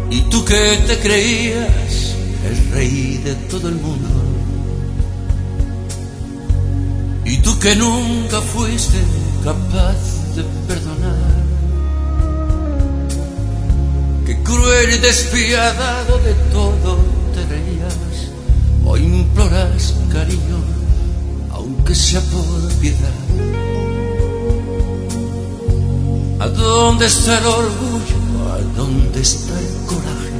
Y tú que te creías el rey de todo el mundo, y tú que nunca fuiste capaz de perdonar, que cruel y despiadado de todo te reías, hoy imploras cariño, aunque sea por piedad. ¿A dónde está el orgullo? ¿A dónde está el coraje?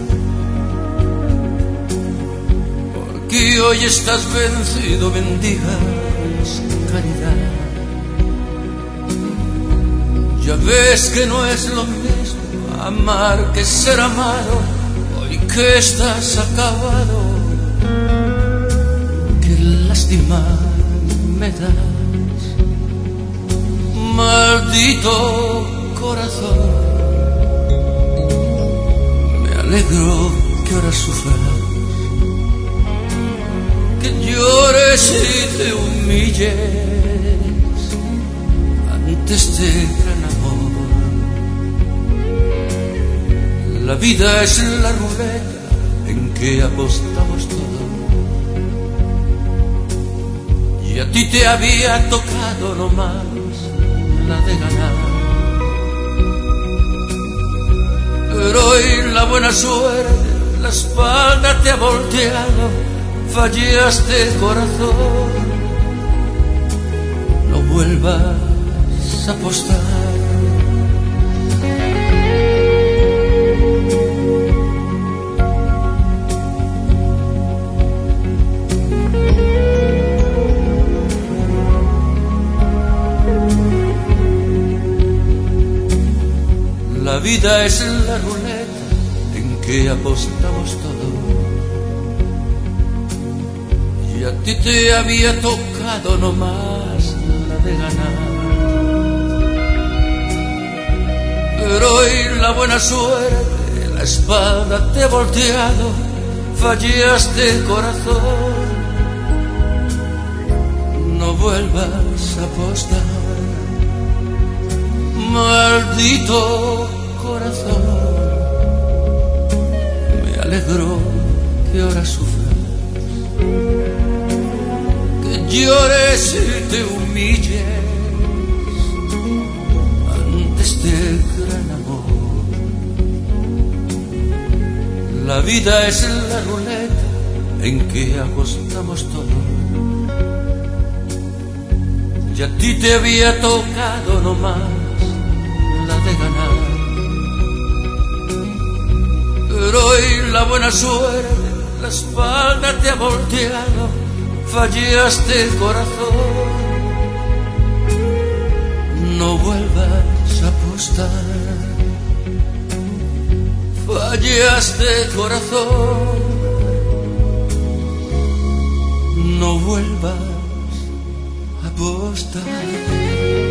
Porque hoy estás vencido, mendigas caridad. Ya ves que no es lo mismo amar que ser amado, hoy que estás acabado, qué lástima me das, maldito corazón. Me alegro que ahora sufras, que llores y te humilles ante este gran amor. La vida es la ruleta en que apostamos todo, y a ti te había tocado nomás la de ganar. Pero hoy la buena suerte, la espalda te ha volteado, fallaste corazón, no vuelvas a apostar. La vida es la ruleta en que apostamos todo, y a ti te había tocado nomás la de ganar. Pero hoy la buena suerte, la espada te ha volteado, fallaste corazón, no vuelvas a apostar. Maldito corazón, me alegro que ahora sufras, que llores y te humilles ante este gran amor. La vida es la ruleta en que apostamos todo, y a ti te había tocado nomás de ganar. Pero hoy la buena suerte, la espalda te ha volteado, fallaste corazón, no vuelvas a apostar. Fallaste corazón, no vuelvas a apostar.